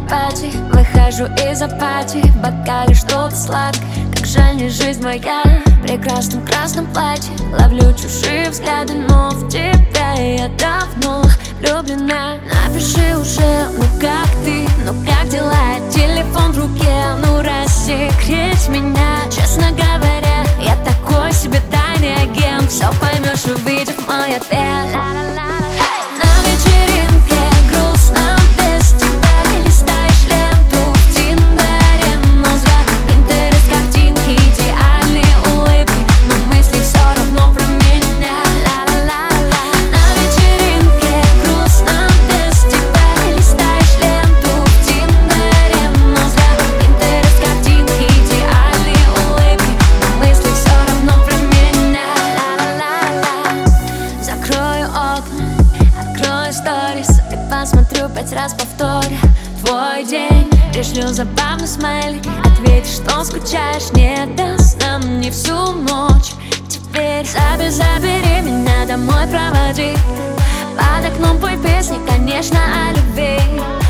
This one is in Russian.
пати, выхожу из апатии, в бокале что-то сладкое. Как жаль, не жизнь моя в прекрасном красном платье. Ловлю чужие взгляды, но в тебя я давно влюблена. Напиши уже, ну как ты, ну как дела? Телефон в руке, ну рассекреть меня. Честно говоря, я такой себе тайный агент. Все поймешь, увидев мой ответ. И посмотрю 5 раз повторя твой день. Пришлю забавный смайлик, ответишь, что скучаешь. Не до сна мне всю ночь. Теперь забери меня домой, проводи. Под окном пой песни, конечно, о любви.